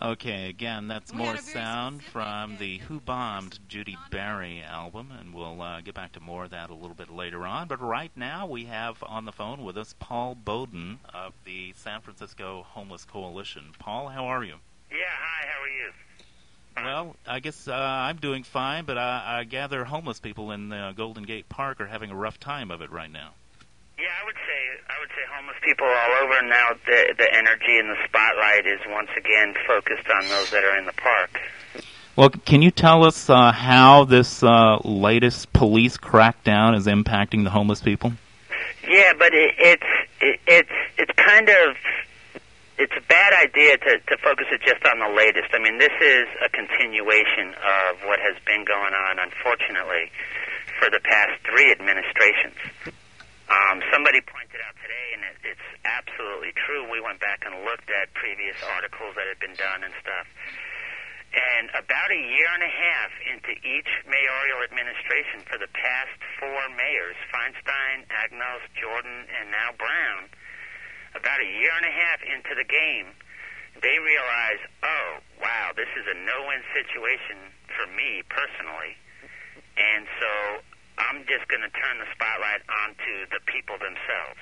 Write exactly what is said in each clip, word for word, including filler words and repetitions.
Okay, again, that's more sound from the Who Bombed Judy Barry album, and we'll uh, get back to more of that a little bit later on. But right now we have on the phone with us Paul Bowden of the San Francisco Homeless Coalition. Paul, how are you? Yeah, hi, how are you? Well, I guess uh, I'm doing fine, but I, I gather homeless people in uh, Golden Gate Park are having a rough time of it right now. Yeah, I would say I would say homeless people all over now. The the energy and the spotlight is once again focused on those that are in the park. Well, can you tell us uh, how this uh, latest police crackdown is impacting the homeless people? Yeah, but it, it's it, it's it's kind of it's a bad idea to to focus it just on the latest. I mean, this is a continuation of what has been going on, unfortunately, for the past three administrations. Um, somebody pointed out today, and it, it's absolutely true, we went back and looked at previous articles that had been done and stuff, and about a year and a half into each mayoral administration for the past four mayors, Feinstein, Agnos, Jordan, and now Brown, about a year and a half into the game, they realize, oh, wow, this is a no-win situation for me personally, and so I'm just going to turn the spotlight onto the people themselves,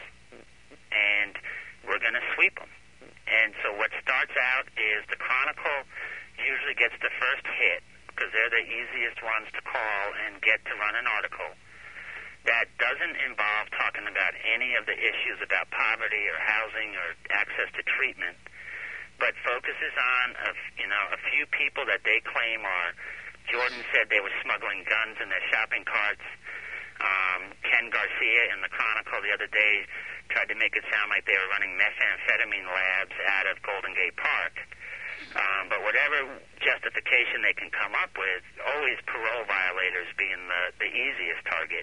and we're going to sweep them. And so what starts out is the Chronicle usually gets the first hit because they're the easiest ones to call and get to run an article that doesn't involve talking about any of the issues about poverty or housing or access to treatment, but focuses on a, you know, a few people that they claim are, Jordan said they were smuggling guns in their shopping carts. Um, Ken Garcia in the Chronicle the other day tried to make it sound like they were running methamphetamine labs out of Golden Gate Park. Um, but whatever justification they can come up with, always parole violators being the, the easiest target,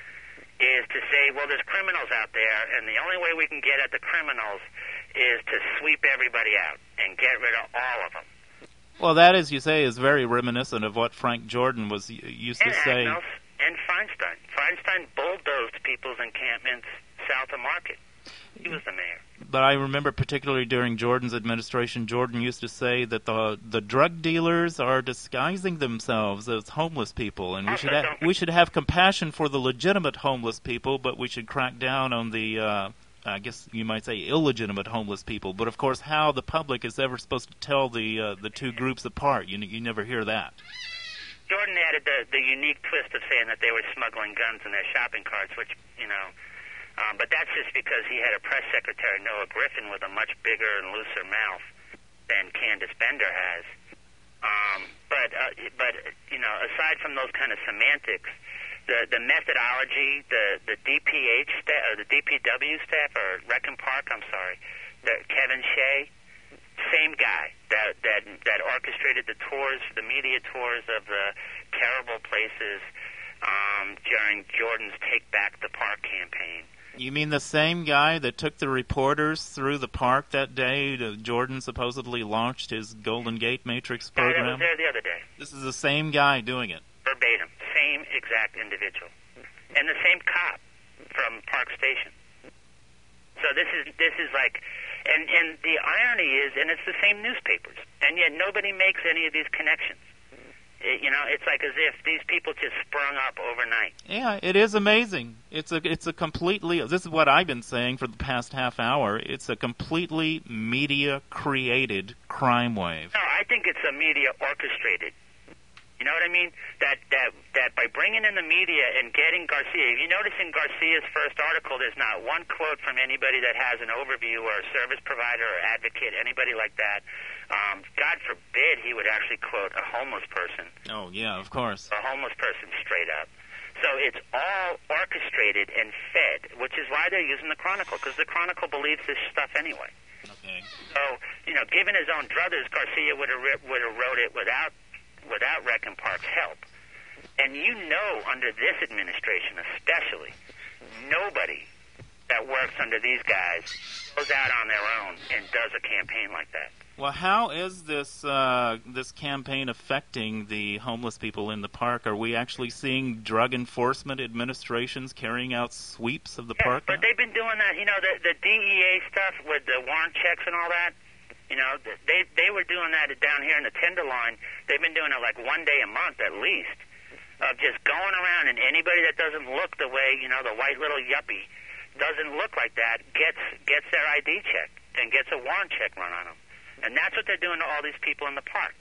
is to say, well, there's criminals out there, and the only way we can get at the criminals is to sweep everybody out and get rid of all of them. Well, that, as you say, is very reminiscent of what Frank Jordan was used to and say. Agnos and Feinstein. Feinstein bulldozed people's encampments south of Market. He was the mayor. But I remember particularly during Jordan's administration, Jordan used to say that the the drug dealers are disguising themselves as homeless people, and we Also, should ha- we should have compassion for the legitimate homeless people, but we should crack down on the, uh, I guess you might say, illegitimate homeless people. But of course, how the public is ever supposed to tell the uh, the two groups apart? You you never hear that. Jordan added the, the unique twist of saying that they were smuggling guns in their shopping carts, which, you know, um, but that's just because he had a press secretary, Noah Griffin, with a much bigger and looser mouth than Candace Bender has. Um, but, uh, but you know, aside from those kind of semantics, the, the methodology, the, the D P H staff, or the D P W staff, or Recon Park, I'm sorry, the Kevin Shea, same guy that that that orchestrated the tours, the media tours of the terrible places um, during Jordan's Take Back the Park campaign. You mean the same guy that took the reporters through the park that day that Jordan supposedly launched his Golden Gate Matrix program? Yeah, that was there the other day. This is the same guy doing it. Verbatim. Same exact individual. And the same cop from Park Station. So this is this is like... And, and the irony is, and it's the same newspapers, and yet nobody makes any of these connections. It, you know, it's like as if these people just sprung up overnight. Yeah, it is amazing. It's a it's a completely, this is what I've been saying for the past half hour, it's a completely media-created crime wave. No, I think it's a media orchestrated. You know what I mean? That that that by bringing in the media and getting Garcia, if you notice in Garcia's first article, there's not one quote from anybody that has an overview or a service provider or advocate, anybody like that. Um, God forbid he would actually quote a homeless person. Oh, yeah, of course. A homeless person straight up. So it's all orchestrated and fed, which is why they're using the Chronicle, because the Chronicle believes this stuff anyway. Okay. So, you know, given his own druthers, Garcia would have would have wrote it without without Recon Park's help. And you know, under this administration especially, nobody that works under these guys goes out on their own and does a campaign like that. Well, how is this uh, this campaign affecting the homeless people in the park? Are we actually seeing drug enforcement administrations carrying out sweeps of the yes, park but now? They've been doing that, you know, the, the D E A stuff with the warrant checks and all that. You know, they they were doing that down here in the Tenderloin. They've been doing it like one day a month at least, of just going around, and anybody that doesn't look the way, you know, the white little yuppie doesn't look like that gets gets their I D check and gets a warrant check run on them. And that's what they're doing to all these people in the park.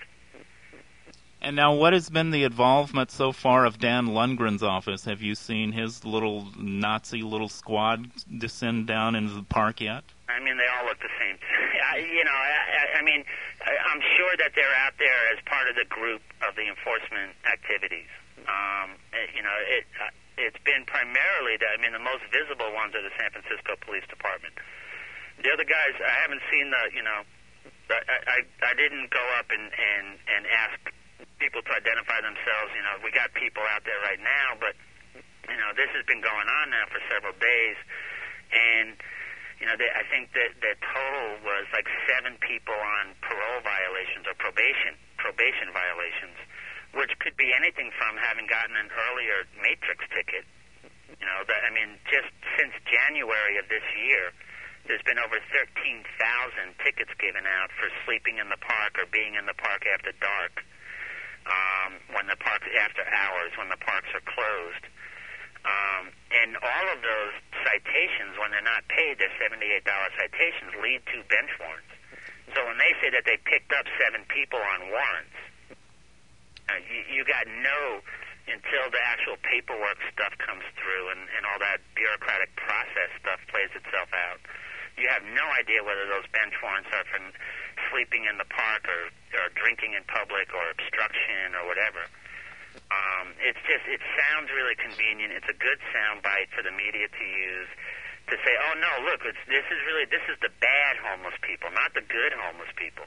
And now, what has been the involvement so far of Dan Lundgren's office? Have you seen his little Nazi little squad descend down into the park yet? I mean, they all look the same. I, you know, I, I mean, I, I'm sure that they're out there as part of the group of the enforcement activities. Um, it, you know, it uh, it's been primarily the, I mean, the most visible ones are the San Francisco Police Department. The other guys, I haven't seen the, you know, I I, I didn't go up and, and, and ask people to identify themselves. You know, we got people out there right now, but, you know, this has been going on now for several days. And, you know, they, I think that the total was like seven people on parole violations or probation, probation violations, which could be anything from having gotten an earlier Matrix ticket. You know, that, I mean, just since January of this year, there's been over thirteen thousand tickets given out for sleeping in the park or being in the park after dark, um, when the park after hours, when the parks are closed. Um, and all of those citations, when they're not paid, they're seventy-eight dollars citations, lead to bench warrants. So when they say that they picked up seven people on warrants, uh, you, you got no, until the actual paperwork stuff comes through and, and all that bureaucratic process stuff plays itself out, you have no idea whether those bench warrants are from sleeping in the park or, or drinking in public or obstruction or whatever. Um, it's just, it sounds really convenient. It's a good soundbite for the media to use to say, oh, no, look, it's, this is really, this is the bad homeless people, not the good homeless people.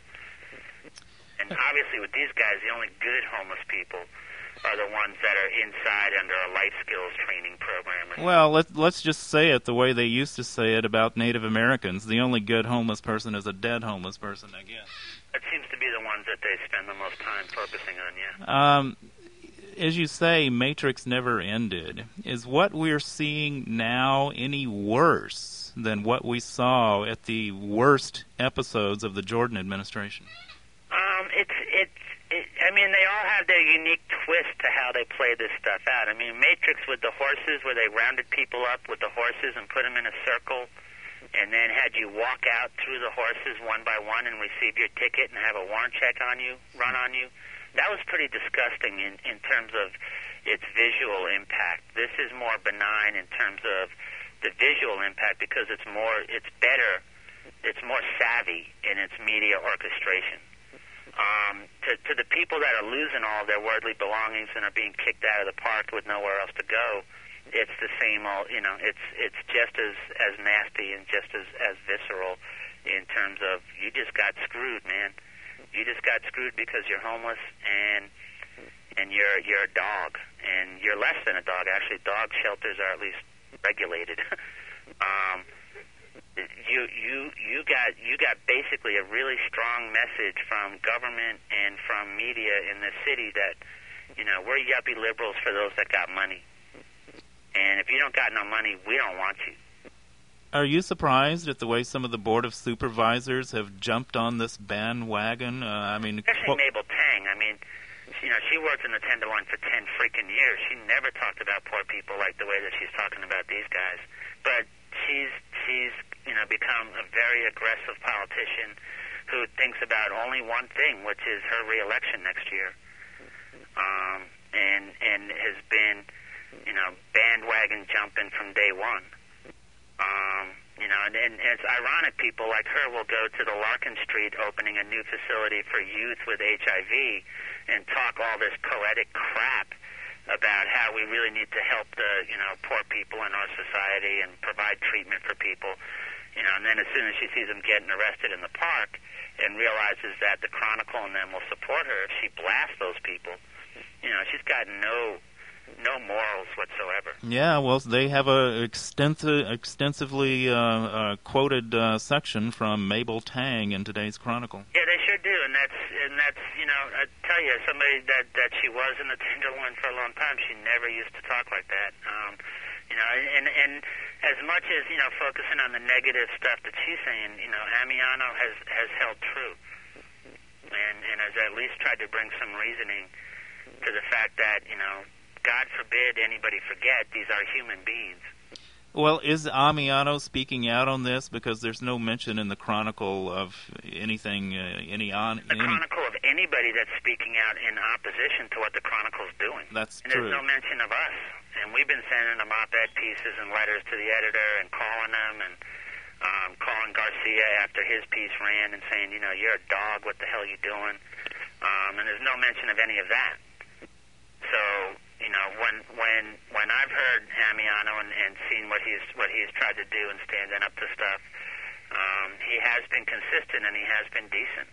And obviously with these guys, the only good homeless people are the ones that are inside under a life skills training program. Well, let's, let's just say it the way they used to say it about Native Americans. The only good homeless person is a dead homeless person, I guess. That seems to be the ones that they spend the most time focusing on, yeah. Um, as you say, Matrix never ended. Is what we're seeing now any worse than what we saw at the worst episodes of the Jordan administration? Um, it's, it's, it, I mean, they all have their unique twist to how they play this stuff out. I mean, Matrix with the horses, where they rounded people up with the horses and put them in a circle, and then had you walk out through the horses one by one and receive your ticket and have a warrant check on you, run on you. That was pretty disgusting in, in terms of its visual impact. This is more benign in terms of the visual impact because it's more, it's better, it's more savvy in its media orchestration. Um, to, to the people that are losing all their worldly belongings and are being kicked out of the park with nowhere else to go, it's the same old, you know, it's it's just as, as nasty and just as, as visceral in terms of you just got screwed, man. You just got screwed because you're homeless and and you're you're a dog, and you're less than a dog. Actually, dog shelters are at least regulated. um, you you you got you got basically a really strong message from government and from media in the city that, you know, we're yuppie liberals for those that got money, and if you don't got no money, we don't want you. Are you surprised at the way some of the Board of Supervisors have jumped on this bandwagon? Uh, I mean, especially Mabel Tang. I mean, you know, she worked in the Tenderloin for ten freaking years. She never talked about poor people like the way that she's talking about these guys. But she's she's you know become a very aggressive politician who thinks about only one thing, which is her reelection next year, um, and and has been you know bandwagon jumping from day one. Um, you know, and, and it's ironic people like her will go to the Larkin Street opening a new facility for youth with H I V and talk all this poetic crap about how we really need to help the, you know, poor people in our society and provide treatment for people. You know, and then as soon as she sees them getting arrested in the park and realizes that the Chronicle and them will support her if she blasts those people, you know, she's got no... no morals whatsoever. Yeah, well, they have a extensive, extensively uh, uh, quoted uh, section from Mabel Tang in today's Chronicle. Yeah, they sure do, and that's and that's you know, I tell you, somebody that that she was in the Tenderloin for a long time, she never used to talk like that. Um, you know, and and as much as, you know, focusing on the negative stuff that she's saying, you know, Amiano has, has held true and, and has at least tried to bring some reasoning to the fact that, you know, God forbid anybody forget these are human beings. Well, is Amiano speaking out on this? Because there's no mention in the Chronicle of anything, uh, any on... The any... Chronicle of anybody that's speaking out in opposition to what the Chronicle's doing. That's and true. And there's no mention of us. And we've been sending them op-ed pieces and letters to the editor and calling them and um, calling Garcia after his piece ran and saying, you know, you're a dog, what the hell are you doing? Um, and there's no mention of any of that. So, you know, when when when I've heard Amiano and, and seen what he's what he's tried to do and standing up to stuff, um, he has been consistent and he has been decent.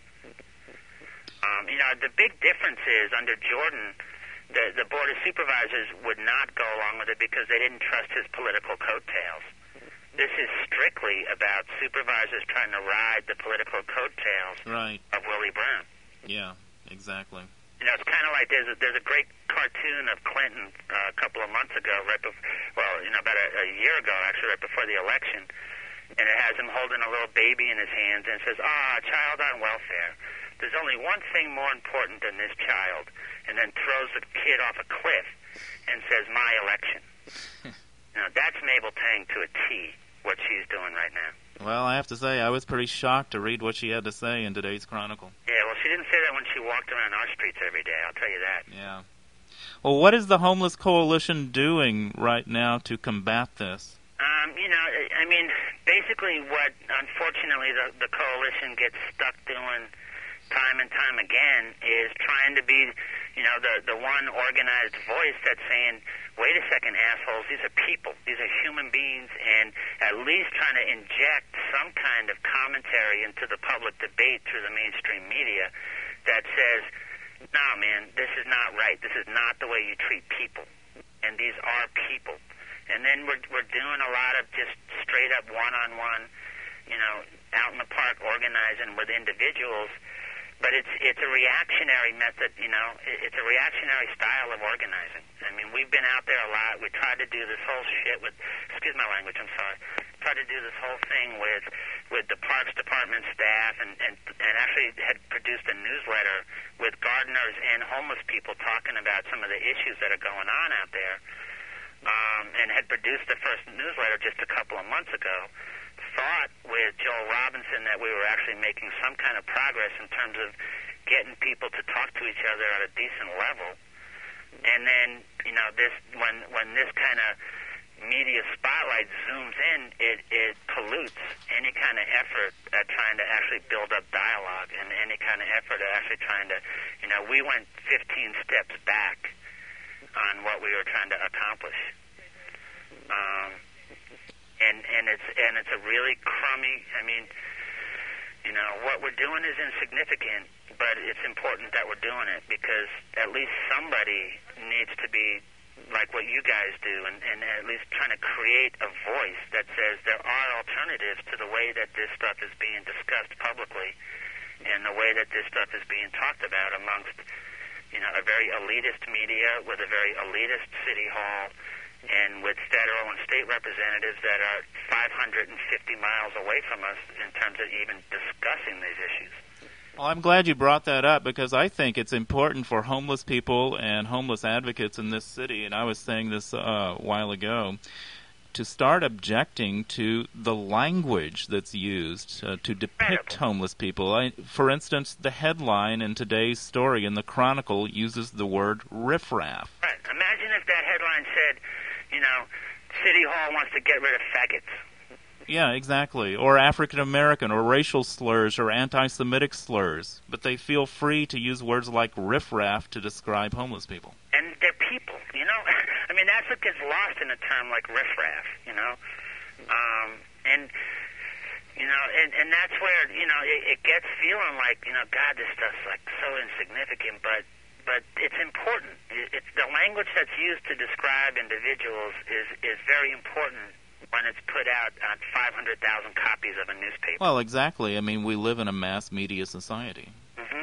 Um, you know, the big difference is under Jordan, the the Board of Supervisors would not go along with it because they didn't trust his political coattails. This is strictly about supervisors trying to ride the political coattails right. of Willie Brown. Yeah, exactly. You know, it's kind of like there's a, there's a great cartoon of Clinton uh, a couple of months ago, right before, well, you know, about a, a year ago, actually, right before the election, and it has him holding a little baby in his hands, and it says, ah, child on welfare. There's only one thing more important than this child, and then throws the kid off a cliff and says, my election. You know, that's Mabel Tang to a T, what she's doing right now. Well, I have to say, I was pretty shocked to read what she had to say in today's Chronicle. Yeah, well, she didn't say that when she walked around our streets every day, I'll tell you that. Yeah. Well, what is the Homeless Coalition doing right now to combat this? Um, you know, I mean, basically what, unfortunately, the, the coalition gets stuck doing time and time again is trying to be, you know, the, the one organized voice that's saying, wait a second, assholes, these are people, these are human beings, and at least trying to inject some kind of commentary into the public debate through the mainstream media that says, no, man, this is not right, this is not the way you treat people, and these are people. And then we're, we're doing a lot of just straight up one-on-one, you know, out in the park organizing with individuals. But it's it's a reactionary method, you know. It's a reactionary style of organizing. I mean, we've been out there a lot. We tried to do this whole shit with, excuse my language, I'm sorry. Tried to do this whole thing with with the Parks Department staff, and and and actually had produced a newsletter with gardeners and homeless people talking about some of the issues that are going on out there. Um, and had produced the first newsletter just a couple of months ago. Thought with Joel Robinson that we were actually making some kind of progress in terms of getting people to talk to each other at a decent level. And then, you know, this when when this kind of media spotlight zooms in, it, it pollutes any kind of effort at trying to actually build up dialogue and any kind of effort at actually trying to, you know, we went fifteen steps back on what we were trying to accomplish. Um, and and it's and it's a really crummy. I mean, you know, what we're doing is insignificant, but it's important that we're doing it because at least somebody needs to be like what you guys do, and, and at least trying to create a voice that says there are alternatives to the way that this stuff is being discussed publicly, and the way that this stuff is being talked about amongst, you know, a very elitist media with a very elitist city hall, and with federal and state representatives that are five hundred fifty miles away from us in terms of even discussing these issues. Well, I'm glad you brought that up because I think it's important for homeless people and homeless advocates in this city, and I was saying this uh, a while ago, to start objecting to the language that's used uh, to depict homeless people. I, for instance, the headline in today's story in the Chronicle uses the word riffraff. Right. Imagine if that headline said, you know, City Hall wants to get rid of faggots. Yeah, exactly. Or African American, or racial slurs, or anti-Semitic slurs. But they feel free to use words like riffraff to describe homeless people. And they're people, you know? I mean, that's what gets lost in a term like riffraff, you know? Um, and, you know, and, and that's where, you know, it, it gets feeling like, you know, God, this stuff's like so insignificant, but but it's important. It, it's the language that's used to describe individuals is, is very important when it's put out on five hundred thousand copies of a newspaper. Well, exactly. I mean, we live in a mass media society. Mm-hmm.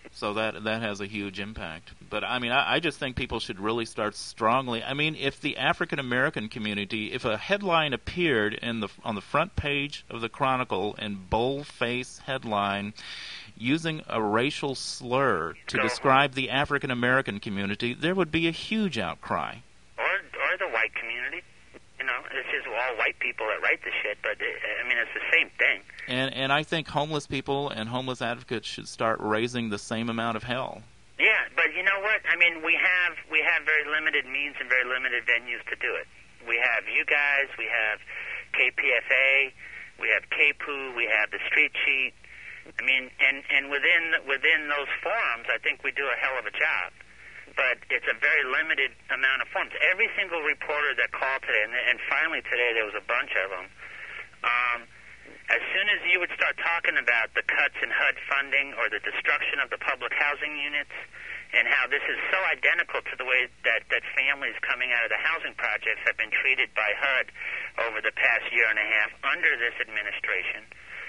So that that has a huge impact. But I mean, I, I just think people should really start strongly. I mean, if the African American community, if a headline appeared in the on the front page of the Chronicle in boldface headline, using a racial slur to Go describe the African American community, there would be a huge outcry. Or or the white community. You know, it's just all white people that write the shit, but it, I mean, it's the same thing. And and I think homeless people and homeless advocates should start raising the same amount of hell. Yeah, but you know what? I mean, we have we have very limited means and very limited venues to do it. We have you guys, we have K P F A, we have K P U, we have the Street Sheet. I mean, and and within within those forums, I think we do a hell of a job. But it's a very limited amount of forms. Every single reporter that called today, and, and finally today there was a bunch of them, um, as soon as you would start talking about the cuts in H U D funding or the destruction of the public housing units and how this is so identical to the way that, that families coming out of the housing projects have been treated by H U D over the past year and a half under this administration,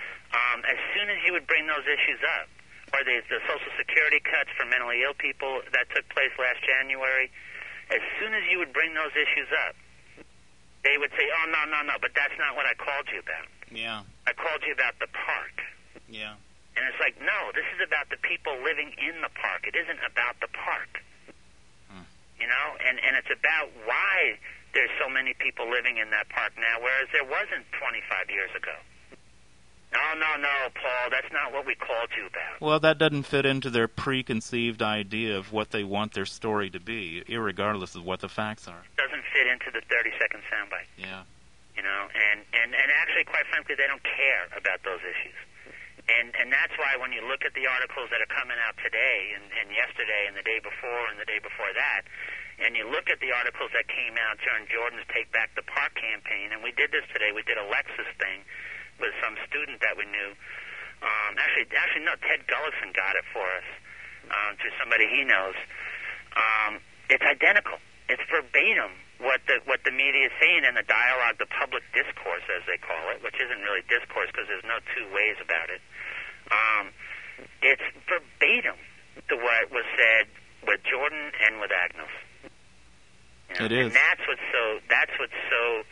um, as soon as you would bring those issues up, or the, the Social Security cuts for mentally ill people that took place last January, as soon as you would bring those issues up, they would say, oh, no, no, no, but that's not what I called you about. Yeah. I called you about the park. Yeah. And it's like, no, this is about the people living in the park. It isn't about the park. Hmm. You know, and, and it's about why there's so many people living in that park now, whereas there wasn't twenty-five years ago. No, no, no, Paul, that's not what we called you about. Well, that doesn't fit into their preconceived idea of what they want their story to be, irregardless of what the facts are. Doesn't fit into the thirty-second soundbite. Yeah. You know, and, and, and actually, quite frankly, they don't care about those issues. And and that's why when you look at the articles that are coming out today and, and yesterday and the day before and the day before that, and you look at the articles that came out during Jordan's Take Back the Park campaign, and we did this today, we did a Lexus thing with some student that we knew. Um, actually, actually, no, Ted Gullison got it for us um, through somebody he knows. Um, it's identical. It's verbatim what the what the media is saying in the dialogue, the public discourse, as they call it, which isn't really discourse because there's no two ways about it. Um, it's verbatim to what was said with Jordan and with Agnos. You know? It is. And that's what's so. That's what's so.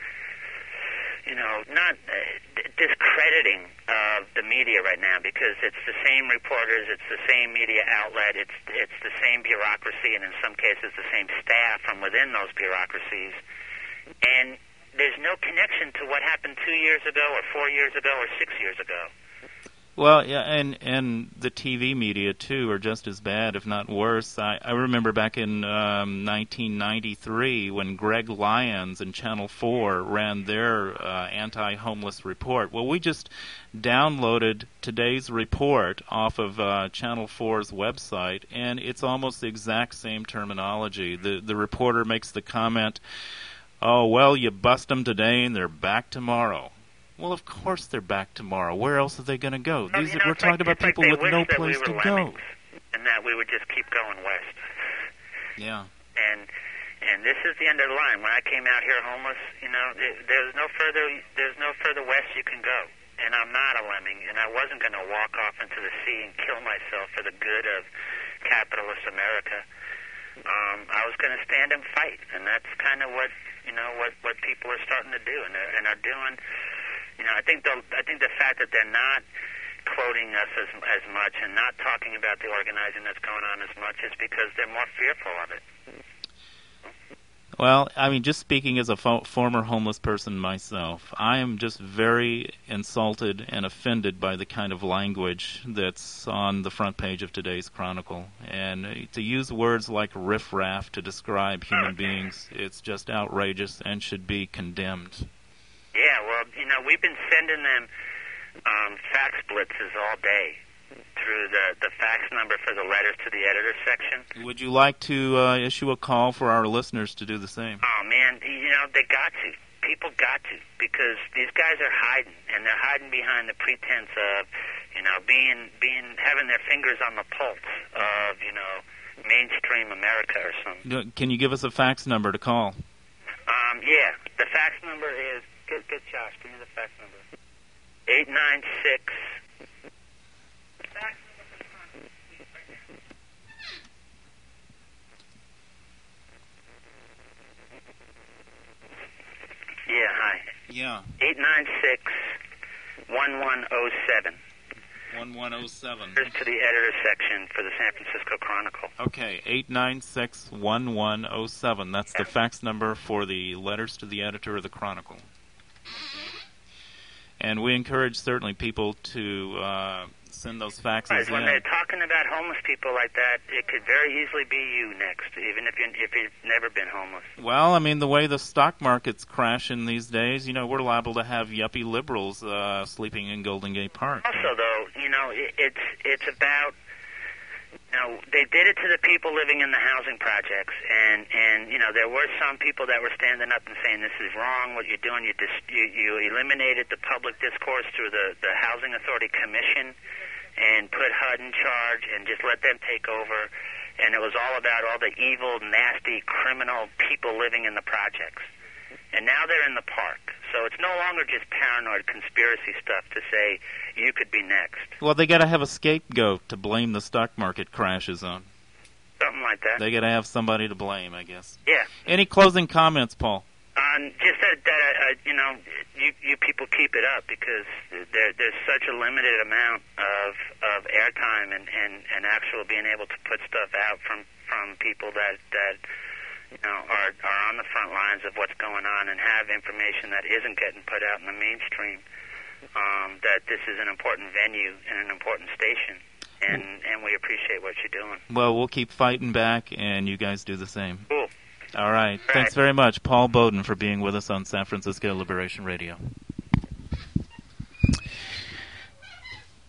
You know, not uh, d- discrediting of the media right now, because it's the same reporters, it's the same media outlet, it's it's the same bureaucracy, and in some cases the same staff from within those bureaucracies. And there's no connection to what happened two years ago or four years ago or six years ago. Well, yeah, and and the T V media too are just as bad, if not worse. I, I remember back in um, nineteen ninety-three when Greg Lyons and Channel four ran their uh, anti-homeless report. Well, we just downloaded today's report off of uh, Channel four's website, and it's almost the exact same terminology. The the reporter makes the comment, "Oh, well, you bust them today and they're back tomorrow." Well, of course they're back tomorrow. Where else are they going to go? Well, These you know, we're talking like, about people like with no place we to go. And that we would just keep going west. Yeah. And and this is the end of the line. When I came out here homeless, you know, there's no further there's no further west you can go. And I'm not a lemming, and I wasn't going to walk off into the sea and kill myself for the good of capitalist America. Um, I was going to stand and fight, and that's kind of what you know what what people are starting to do, and are, and are doing. You know, I think the I think the fact that they're not quoting us as as much and not talking about the organizing that's going on as much is because they're more fearful of it. Well, I mean, just speaking as a fo- former homeless person myself, I am just very insulted and offended by the kind of language that's on the front page of today's Chronicle. And uh, to use words like riffraff to describe human beings, it's just outrageous and should be condemned. Yeah, well, you know, we've been sending them um, fax blitzes all day through the, the fax number for the letters to the editor section. Would you like to uh, issue a call for our listeners to do the same? Oh, man, you know, they got to. People got to, because these guys are hiding, and they're hiding behind the pretense of, you know, being, being having their fingers on the pulse of, you know, mainstream America or something. Can you give us a fax number to call? Um, yeah, the fax number is, get, get Josh, give me the fax number. eight nine six Yeah. eight nine six, one one oh seven. one one oh seven. Here's to the editor section for the San Francisco Chronicle. Okay, eight nine six, one one oh seven. That's the fax number for the letters to the editor of the Chronicle. And we encourage certainly people to uh, send those faxes right, in. When they're talking about homeless people like that, it could very easily be you next, even if, you, if you've never been homeless. Well, I mean, the way the stock market's crashing these days, you know, we're liable to have yuppie liberals uh, sleeping in Golden Gate Park. Also, though, you know, it, it's it's about, you know, they did it to the people living in the housing projects, and, and you know, there were some people that were standing up and saying, this is wrong, what you're doing, you, dis- you, you eliminated the public discourse through the, the Housing Authority Commission, and put H U D in charge and just let them take over. And it was all about all the evil, nasty, criminal people living in the projects. And now they're in the park. So it's no longer just paranoid conspiracy stuff to say you could be next. Well, they got to have a scapegoat to blame the stock market crashes on. Something like that. They got to have somebody to blame, I guess. Yeah. Any closing comments, Paul? Um, just that, that uh, you know, you, you people keep it up because there, there's such a limited amount of, of airtime and, and, and actual being able to put stuff out from, from people that, that you know, are, are on the front lines of what's going on and have information that isn't getting put out in the mainstream, um, that this is an important venue and an important station, and, and we appreciate what you're doing. Well, we'll keep fighting back, and you guys do the same. Cool. All right. All Thanks right. very much, Paul Bowden, for being with us on San Francisco Liberation Radio.